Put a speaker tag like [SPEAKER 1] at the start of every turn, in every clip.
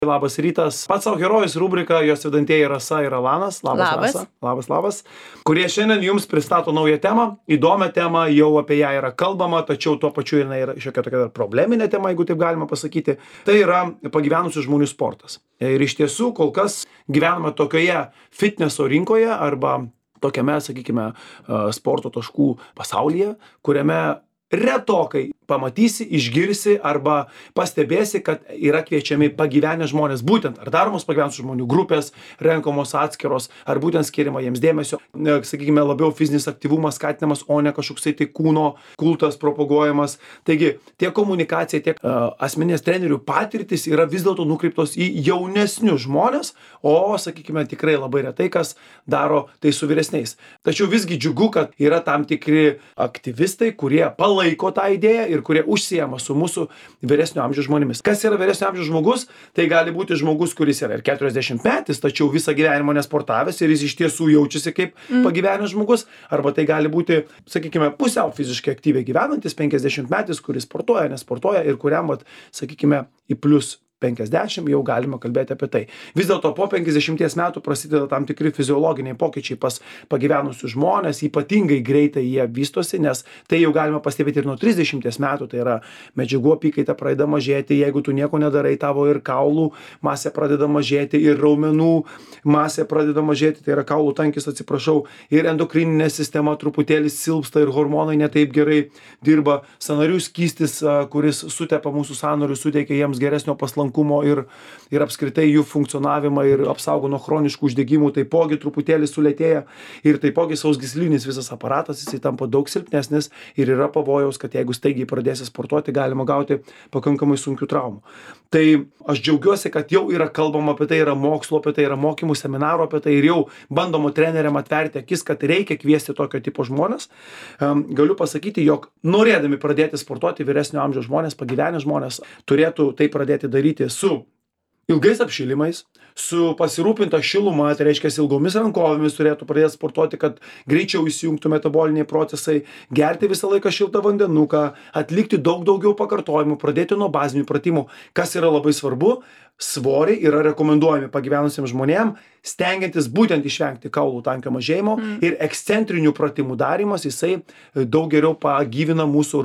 [SPEAKER 1] Labas rytas. Pats savo herojus rubrika, jos vedantieji Rasa ir Alanas.
[SPEAKER 2] Labas.
[SPEAKER 1] Rasa. Labas. Kurie šiandien jums pristato naują temą, įdomią temą, jau apie ją yra kalbama, tačiau tuo pačiu jinai yra šiokia tokia probleminė tema, jeigu taip galima pasakyti. Tai yra pagyvenusių žmonių sportas. Ir iš tiesų, kol kas gyvename tokioje fitneso rinkoje arba tokiame, sakykime, sporto taškų pasaulyje, kuriame retokai pamatysi, išgirsi arba pastebėsi, kad yra kviečiami pagyvenę žmonės, būtent ar daromos pagyvenusių žmonių grupės, renkamos atskiros, ar būtent skiriama jiems dėmesio, sakykime, labiau fizinis aktyvumas skatinamas, o ne kažkoksai tai kūno kultas propaguojamas. Taigi, tiek komunikacija, tiek asmeninės trenerių patirtis yra vis dėlto nukreiptos į jaunesnius žmonės, o, sakykime, tikrai labai retai kas daro tai su vyresniais. Tačiau visgi džiugu, kad yra tam tikri aktyvistai, kurie palaiko tą idėją ir kurie užsiema su mūsų vyresnio amžiaus žmonėmis. Kas yra vyresnio amžiaus žmogus? Tai gali būti žmogus, kuris yra ir 40 metais, tačiau visą gyvenimą nesportavęs ir jis iš tiesų jaučiasi kaip pagyvenęs žmogus, arba tai gali būti, sakykime, pusiau fiziškai aktyviai gyvenantis 50 metais, kuris sportuoja, nesportuoja ir kuriam, sakykime, į plius 50 jau galima kalbėti apie tai. Vis dėlto po 50 metų prasideda tam tikri fiziologiniai pokyčiai pas pagyvenusius žmonės, ypatingai greitai jie vystosi, nes tai jau galima pastebėti ir nuo 30 metų, tai yra medžiagų apykaita pradeda mažėti, jeigu tu nieko nedarai, tavo ir kaulų masė pradeda mažėti, ir raumenų masė pradeda mažėti, tai yra kaulų tankis, atsiprašau, ir endokrininė sistema truputėlį silpsta ir hormonai netaip gerai dirba, sąnarių skystis, kuris sutepa mūsų sąnarius, suteikia jiems geresnio paslankumo ir apskritai jų funkcionavimą ir apsaugo nuo chroniškų uždegimų, taipogi truputėlį sulėtėja ir taipogi sausgyslinis visas aparatas, jisai tampa daug silpnesnis ir yra pavojaus, kad jeigu staigiai pradėsi sportuoti, galima gauti pakankamai sunkių traumų. Tai aš džiaugiuosi, kad jau yra kalbama apie tai, yra mokslo apie tai, yra mokymų seminarų apie tai ir jau bandoma treneriam atverti akis, kad reikia kviesti tokio tipo žmonės. Galiu pasakyti, jog norėdami pradėti sportuoti vyresnio amžiaus žmonės, pagyvenę žmonės, turėtų tai pradėti daryti su ilgais apšilimais, su pasirūpinta šiluma, tai reiškia ilgomis rankovėmis turėtų pradėti sportuoti, kad greičiau įsijungtų metaboliniai procesai, gerti visą laiką šiltą vandenuką, atlikti daugiau pakartojimų, pradėti nuo bazinių pratimų. Kas yra labai svarbu, svoriai yra rekomenduojami pagyvenusiems žmonėms, stengiantis būtent išvengti kaulų tankio mažėjimo ir ekscentrinių pratimų darymas, jisai daug geriau pagyvina mūsų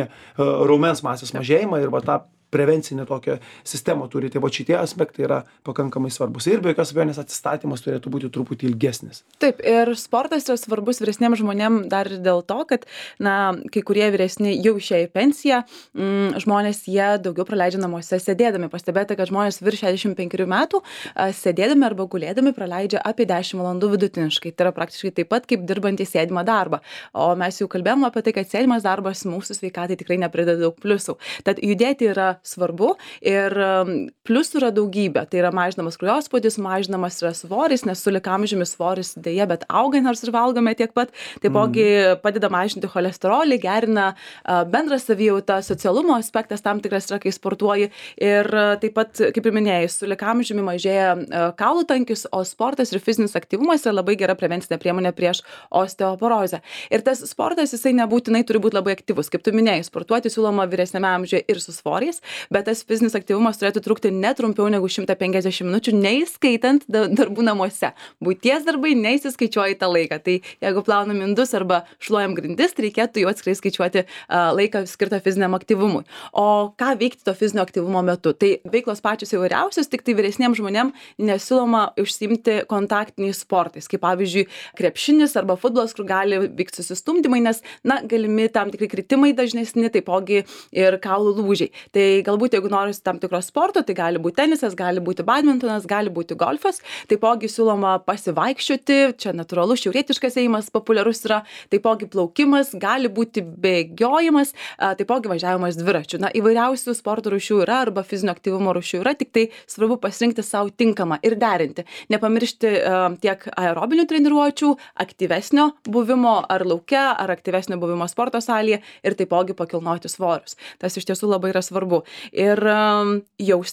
[SPEAKER 1] raumens masės mažėjimą ir tą prevencinę tokią sistemą turi. Tai šitie aspektai yra pakankamai svarbus. Ir be jokios abejonės atsistatymas turėtų būti truputį ilgesnis.
[SPEAKER 2] Taip, ir sportas yra svarbus vyresniems žmonėms dar ir dėl to, kad, kai kurie vyresni jau išėję į pensiją, žmonės jie daugiau praleidžia namuose sėdėdami. Pastebėta, kad žmonės virš 65 metų sėdėdami arba gulėdami praleidžia apie 10 valandų vidutiniškai. Tai yra praktiškai taip pat, kaip dirbantys sėdimą darbą. O mes jau kalbėjome apie tai, kad sėdimas darbas mūsų sveikatai tikrai neprideda daug pliusų. Tad judėti yra svarbu ir pliusų yra daugybė. Tai yra mažinamas kraujospūdis, mažinamas yra svoris, nes sulig amžiumi svoris dėja, bet auga, nors ir valgome tiek pat. Taipogi padeda mažinti cholesterolį, gerina bendrą savijautą, socialumo aspektas tam tikras yra, kai sportuoji. Ir taip pat, kaip ir minėjai, sulig amžiumi mažėja kaulų tankis, o sportas ir fizinis aktyvumas yra labai gera prevencinė priemonė prieš osteoporozę. Ir tas sportas, jisai nebūtinai turi būti labai aktyvus. Kaip tu minėjai, sportuoti siūloma vyresniame amžiuje ir su svoriais, bet tas fizinis aktyvumas turėtų trukti ne trumpiau negu 150 minučių, neįskaitant darbų namuose. Buities darbai neįsiskaičiuoja į tą laiką. Tai jeigu plaunam indus arba šluojam grindis, tai reikėtų jau atskirai skaičiuoti laiką skirtą fiziniam aktyvumui. O ką veikti to fizinio aktyvumo metu? Tai veiklos pačios įvairiausios, tik tai vyresniems žmonėms nesiūloma užsiimti kontaktiniais sportais, kaip pavyzdžiui krepšinis arba futbolas, kur gali vykti susistumdymai, nes galimi tam tikri kritimai dažnesni, taipogi ir kaulų lūžiai. Tai galbūt jeigu norisi tam tikro sporto, tai gali būti tenisas, gali būti badmintonas, gali būti golfas. Taipogi siūloma pasivaikščioti, čia natūralus šiaurietiškas ėjimas populiarus yra, taipogi plaukimas, gali būti bėgiojimas, taipogi važiavimas dviračiu. Įvairiausių sporto rūšių yra arba fizinio aktyvumo rūšių yra, tik tai svarbu pasirinkti savo tinkamą ir derinti. Nepamiršti tiek aerobinių treniruočių, aktyvesnio buvimo ar lauke, ar aktyvesnio buvimo sporto salėje ir taipogi pakilnoti svorius. Tas iš tiesų labai yra svarbu. Ir jaustis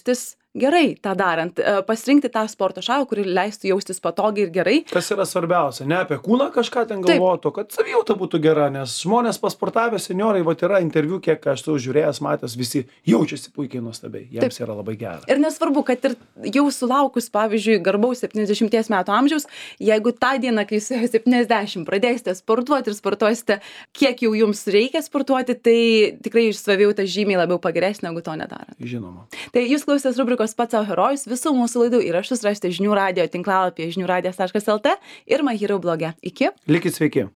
[SPEAKER 2] gerai tą darant, pasirinkti tą sporto šaką, kuri leistų jaustis patogiai ir gerai.
[SPEAKER 1] Kas yra svarbiausia, ne apie kūną kažką ten galvotų, kad savijauta būtų gera, nes žmonės pasportavę seniorai, vat yra interviu, kiek aš tu žiūrėjęs, matęs, visi jaučiasi puikiai nuostabiai, jiems yra labai gera.
[SPEAKER 2] Ir nesvarbu, kad ir jau sulaukus, pavyzdžiui, garbaus 70 metų amžiaus, jeigu tą dieną, kai jūs 70 pradėsite sportuoti ir sportuosite, kiek jau jums reikia sportuoti, tai tikrai savijauta žymiai labiau pagerės, negu to nedarant.
[SPEAKER 1] Žinoma.
[SPEAKER 2] Tai jūs klausėtės rubrikos Pats savo herojus, visų mūsų laidų įrašus rasite žinių radijo tinklalapyje žiniųradijas.lt ir My Hero bloge. Iki.
[SPEAKER 1] Likit sveiki.